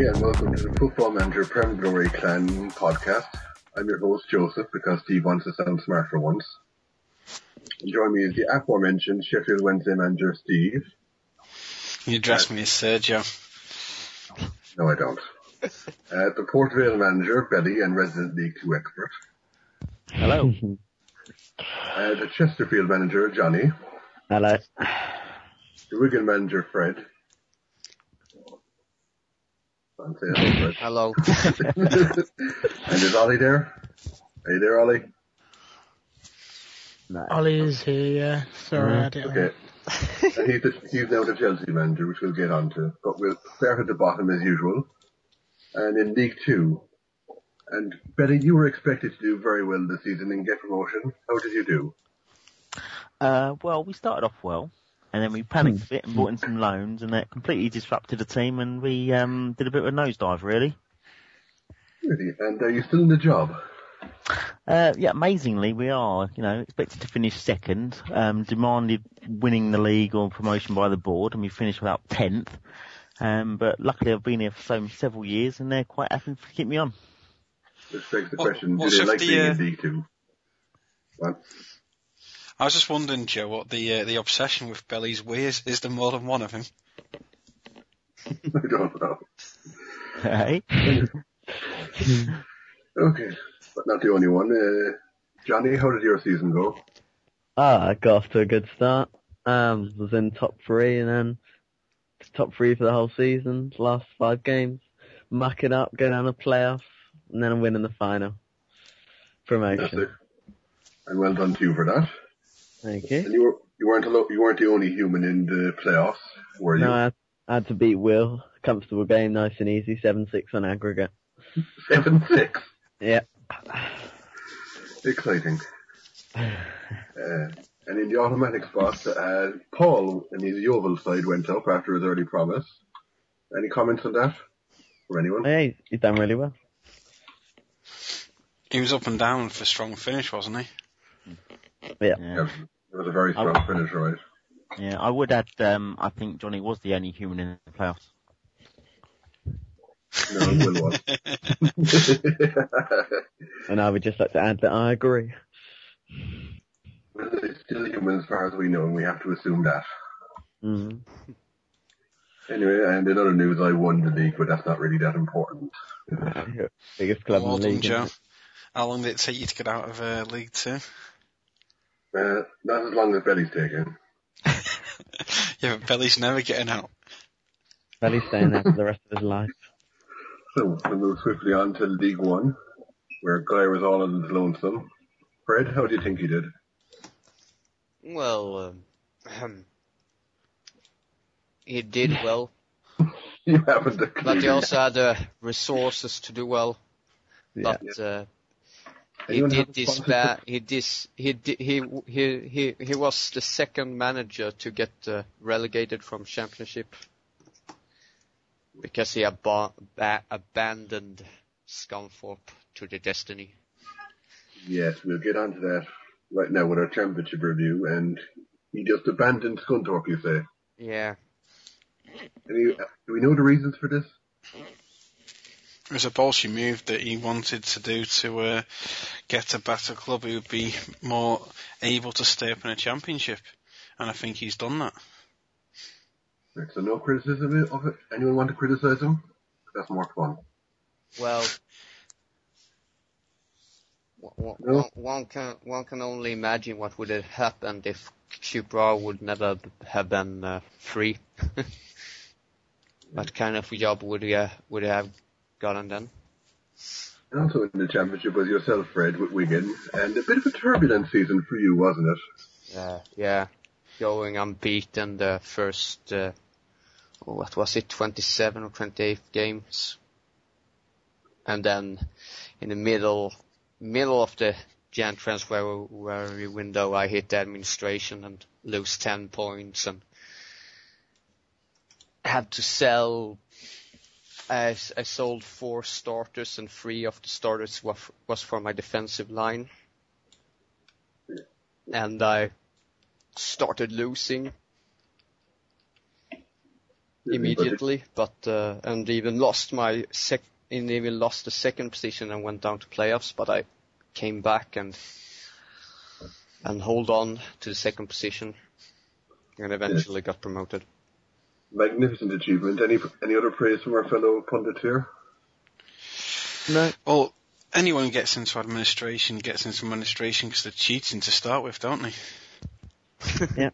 and welcome to the Football Manager Prem Glory Clan podcast. I'm your host, Joseph, because Steve wants to sound smart for once. And join me is the aforementioned Sheffield Wednesday manager, Steve. You address me as Sergio. No, I don't. The Port Vale manager, Belly, and resident League 2 expert. Hello. The Chesterfield manager, Johnny. Hello. The Wigan manager, Fred. Fred. Hello. And is Ollie there? Are you there, Ollie? No. Ollie is here, yeah. Sorry, I didn't. Okay. And he's now the Chelsea manager, which we'll get on to. But we'll start at the bottom as usual. And in League 2. And Betty, you were expected to do very well this season and get promotion. How did you do? Well, we started off well, and then we panicked a bit and brought in some loans, and that completely disrupted the team, and we did a bit of a nosedive, really. Really? And are you still in the job? Yeah, amazingly, we are, expected to finish second, demanded winning the league or promotion by the board, and we finished about 10th. But luckily I've been here for several years, and they're quite happy to keep me on. This begs the question, do they like being in League 2? What? I was just wondering, Joe, what the obsession with Belly's way is. Is there more than one of him? I don't know. Hey? Okay, but not the only one. Johnny, how did your season go? I got off to a good start. Was in top 3 and then top 3 for the whole season, last 5 games. Muck it up, go down the playoffs, and then win in the final. Promotion. That's it. And well done to you for that. Thank you. And you weren't the only human in the playoffs, were you? No, I had to beat Will. Comfortable game, nice and easy, 7-6 on aggregate. 7-6? Yeah. Exciting. And in the automatic spot, Paul and his Yeovil side went up after his early promise. Any comments on that? From anyone? Hey, he's done really well. He was up and down for strong finish, wasn't he? Yeah. Yeah, it was a very strong finish, right? Yeah, I would add, I think Johnny was the only human in the playoffs. No, Will was. And I would just like to add that I agree. Well, it's still human as far as we know, and we have to assume that. Mm-hmm. Anyway, and in other news, I won the league, but that's not really that important. Biggest club Well in the done, league. Joe. How long did it take you to get out of League 2? Not as long as Belly's taking. Yeah, but Belly's never getting out. Belly's staying there for the rest of his life. So, we'll move swiftly on to League 1, where Guy was all on his lonesome. Fred, how do you think he did? Well, he did well, You haven't a clue. but he also had the resources to do well. Yeah. But he Anyone did have this responses? bad. He was the second manager to get relegated from Championship because he abandoned Scunthorpe to the destiny. Yes, we'll get on to that right now with our championship review, and he just abandoned Scunthorpe, you say. Yeah. Do we know the reasons for this? It was a ballsy move that he wanted to do to get a better club who would be more able to stay up in a championship, and I think he's done that. Right, so no criticism of it? Anyone want to criticise him? That's more fun. Well, No? one can only imagine what would have happened if Cupra would never have been free. What kind of job would he have gotten then? And also in the championship was yourself, Fred, with Wigan, and a bit of a turbulent season for you, wasn't it? Yeah. Going unbeaten the first, what was it, 27 or 28 games. And then in the middle of the Jan transfer window, I hit the administration and lose 10 points and had to sell. I sold 4 starters, and 3 of the starters was for my defensive line. And I started losing. immediately, but and even lost the second position and went down to playoffs. But I came back and hold on to the second position, and eventually got promoted. Magnificent achievement. Any other praise from our fellow pundits here? No. Well, anyone who gets into administration because they're cheating to start with, don't they? Yeah.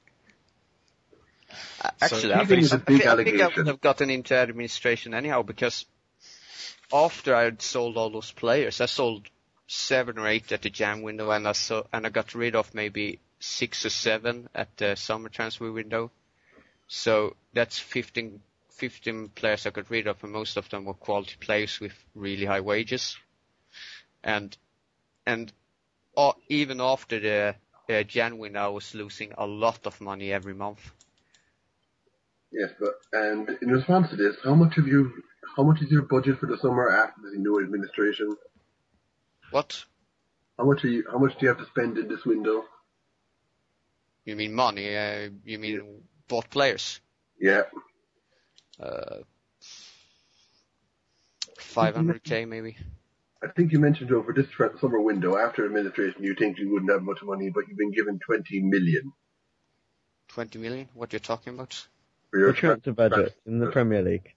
Actually, So, I think I allegation. would have gotten into administration anyhow, because after I had sold all those players, I sold 7 or 8 at the Jan window, and I got rid of maybe 6 or 7 at the summer transfer window. So that's 15 players I got rid of, and most of them were quality players with really high wages. And even after the Jan window, I was losing a lot of money every month. Yes, and in response to this, how much is your budget for the summer after the new administration? What? How much do you have to spend in this window? You mean money? You mean bought players? Yeah. 500k maybe. I think you mentioned over this summer window, after administration, you think you wouldn't have much money, but you've been given 20 million. 20 million? What you're talking about? For your The transfer budget in the Premier League.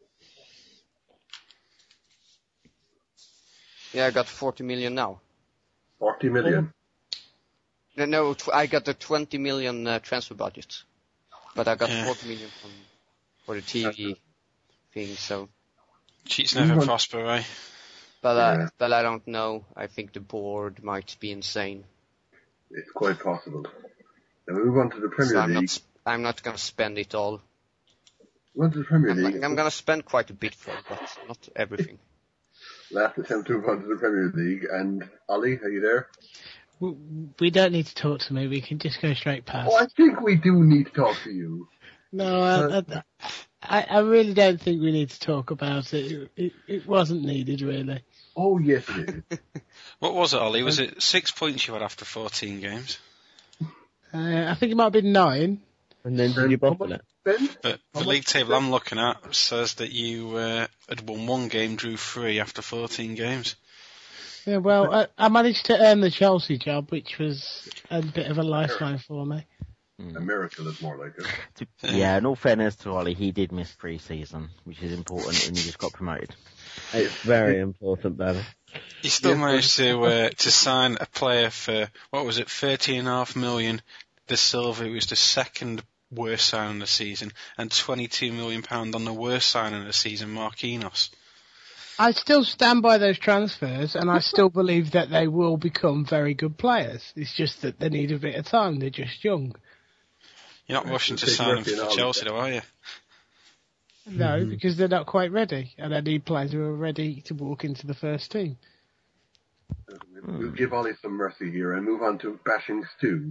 Yeah, I got 40 million now. 40 million. No, I got the 20 million transfer budget, but I got 40 million for the TV thing. So Cheats never prosper, right? But I don't know. I think the board might be insane. It's quite possible. Then we move on to the Premier League. I'm not going to spend it all. Move on to the Premier League. I'm going to spend quite a bit for it, but not everything. Last attempt to move on to the Premier League. And Ollie, are you there? We don't need to talk to me. We can just go straight past. Oh, I think we do need to talk to you. No, I really don't think we need to talk about it. It wasn't needed, really. Oh, yes, it is. What was it, Ollie? Was it 6 points you had after 14 games? I think it might have been 9. And then did you bottle it? But the league table I'm looking at says that you had won 1 game, drew 3 after 14 games. Yeah, well, I managed to earn the Chelsea job, which was a bit of a lifeline for me. A miracle is more like it. Yeah, in all fairness to Ollie, he did miss pre-season, which is important, and he just got promoted. It's very important, Barry. He still managed to sign a player for, what was it, 13.5 million. De Silva, who was the second worst signing of the season, and £22 million on the worst signing of the season, Marquinhos. I still stand by those transfers, and I still believe that they will become very good players. It's just that they need a bit of time. They're just young. You're not rushing to sign them for Chelsea, though, are you? No, because they're not quite ready, and I need players who are ready to walk into the first team. We'll give Ollie some mercy here and move on to bashing Stu.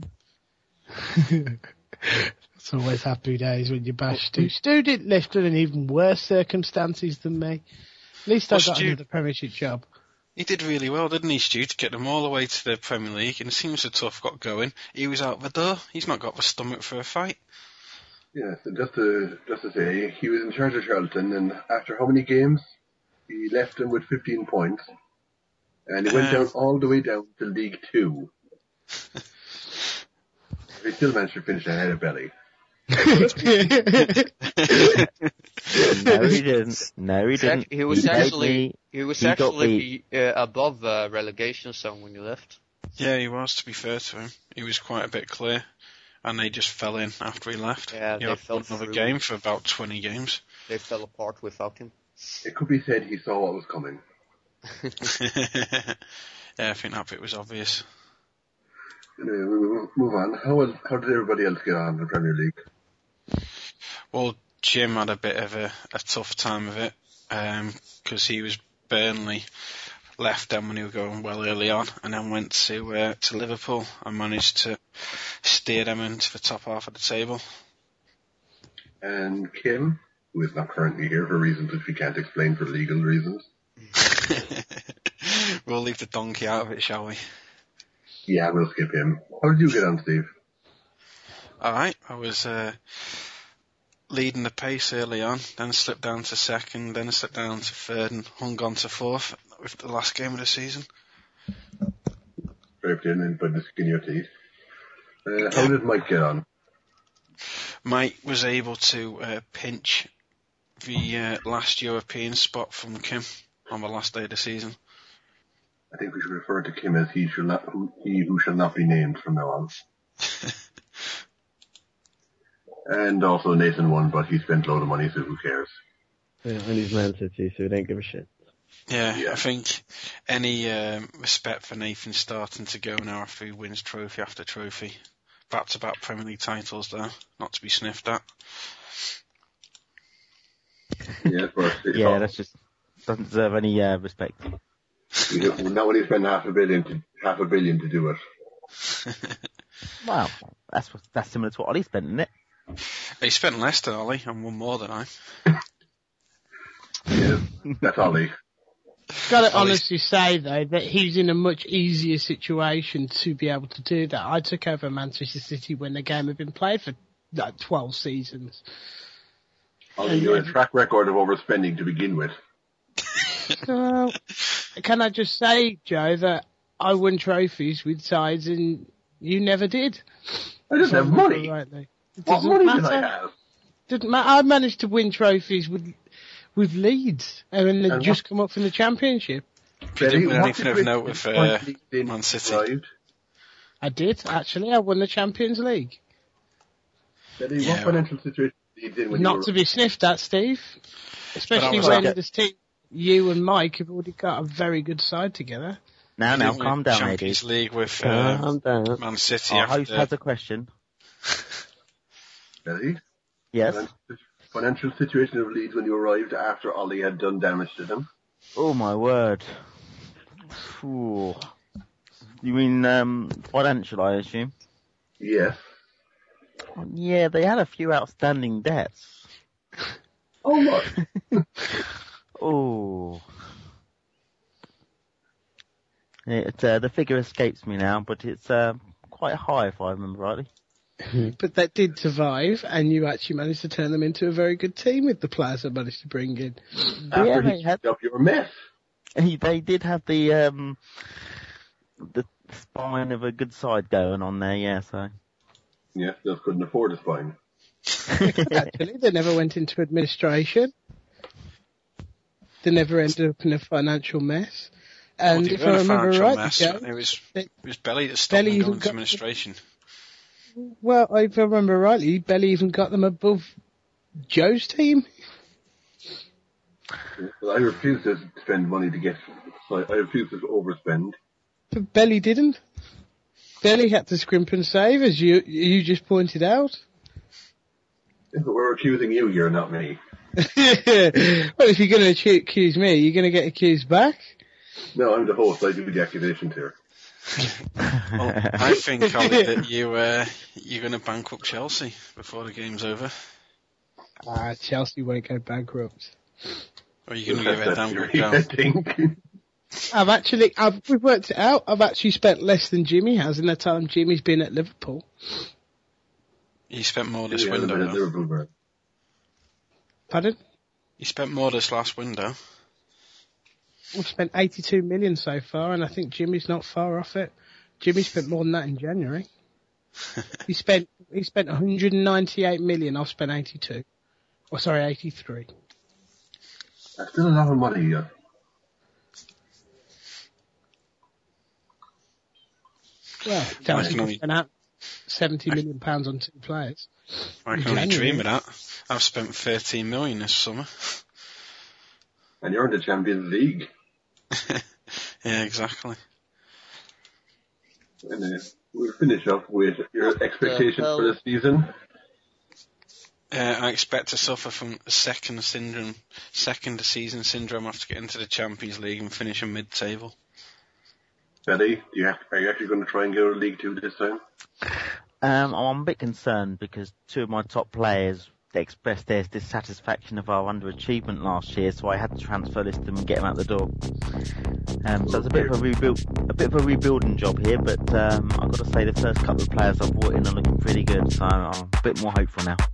It's always happy days when you bash Stu. Stu did lift in even worse circumstances than me. At least I got another Premiership job. He did really well, didn't he, Stu, to get them all the way to the Premier League, and as soon as the tough got going, he was out the door. He's not got the stomach for a fight. Yes, and just to say, he was in charge of Charlton, and after how many games? He left them with 15 points, and he went down all the way down to League 2. He still managed to finish ahead of Belly. No, he didn't. No, he didn't. He was actually above relegation zone when you left. Yeah, he was, to be fair to him. He was quite a bit clear, and they just fell in after he left. Yeah, he they had fell another through. game for about 20 games. They fell apart without him. It could be said he saw what was coming. Yeah, I think that bit was obvious. We'll move on. How did everybody else get on in the Premier League? Well, Jim had a bit of a tough time of it, because he was Burnley, left them when he was going well early on, and then went to Liverpool and managed to steer them into the top half of the table. And Kim, who is not currently here for reasons which we can't explain for legal reasons. We'll leave the donkey out of it, shall we? Yeah, we'll skip him. How did you get on, Steve? Alright, I was leading the pace early on, then slipped down to second, then slipped down to third, and hung on to fourth with the last game of the season. Scraped in by the skin of your teeth. How did Mike get on? Mike was able to pinch the last European spot from Kim on the last day of the season. I think we should refer to Kim as he who shall not be named from now on. And also Nathan won, but he spent a load of money, so who cares? Yeah, and he's Man City, so we don't give a shit. Yeah, I think any respect for Nathan starting to go now after he wins trophy after trophy. Back-to-back Premier League titles, though, not to be sniffed at. Yeah, that's just doesn't deserve any respect. Not when he spent half a billion to do it. Well, that's similar to what Ollie spent, isn't it? He spent less than Ollie and won more than I. Yeah, that's Ollie. Got to honestly say though that he's in a much easier situation to be able to do that. I took over Manchester City when the game had been played for like 12 seasons. Ollie, you had a track record of overspending to begin with. So, can I just say, Joe, that I won trophies with sides and you never did? I didn't have money. Rightly. What money did I have? Didn't matter. I managed to win trophies with Leeds, and they'd just come up from the Championship. You didn't win anything of note with Man City. I did, actually. I won the Champions League. Betty, what financial situation did you in when Not to be sniffed at, Steve. Especially when this team, you and Mike, have already got a very good side together. Now, calm down, Champions AD. League with Man City. Our host has a question. Betty? Yes? Financial situation of Leeds when you arrived after Ollie had done damage to them? Oh my word. Ooh. You mean financial, I assume? Yes. Yeah, they had a few outstanding debts. Oh, what? Oh. The figure escapes me now, but it's quite high if I remember rightly. But that did survive, and you actually managed to turn them into a very good team with the players I managed to bring in. After he had up your mess. They did have the spine of a good side going on there, yeah, so. Yes, just couldn't afford a spine. Actually, they never went into administration. They never ended up in a financial mess. And if I remember right, Joe, it was Belly that stopped them going to administration. Well, if I remember rightly, Belly even got them above Joe's team. Well, I refuse to spend money to get. I refuse to overspend. But Belly didn't. Belly had to scrimp and save, as you just pointed out. But we're accusing you here, not me. Well, if you're going to accuse me, you're going to get accused back. No, I'm the host. I do the accusations here. Well, I think, Ollie, that you're going to bankrupt Chelsea before the game's over. Chelsea won't go bankrupt. Or are you going to give it a damn good go? We've worked it out. I've actually spent less than Jimmy has in the time Jimmy's been at Liverpool. You spent more this window, though. Pardon? You spent more this last window. We've spent 82 million so far, and I think Jimmy's not far off it. Jimmy spent more than that in January. He spent 198 million. I've spent 82. Oh, sorry, 83. That's still a lot of money, yeah. Well, Chelsea spent out £70 million on 2 players. I can only dream of that. I've spent 13 million this summer. And you're in the Champions League. Yeah, exactly. And we'll finish up with your expectations for the season. I expect to suffer from second season syndrome after getting into the Champions League and finishing mid-table. Betty, are you actually going to try and go to League 2 this time? I'm a bit concerned because 2 of my top players expressed their dissatisfaction of our underachievement last year, so I had to transfer list them and get them out the door. So it's a bit of a rebuilding job here, but I've got to say the first couple of players I've brought in are looking pretty good, so I'm a bit more hopeful now.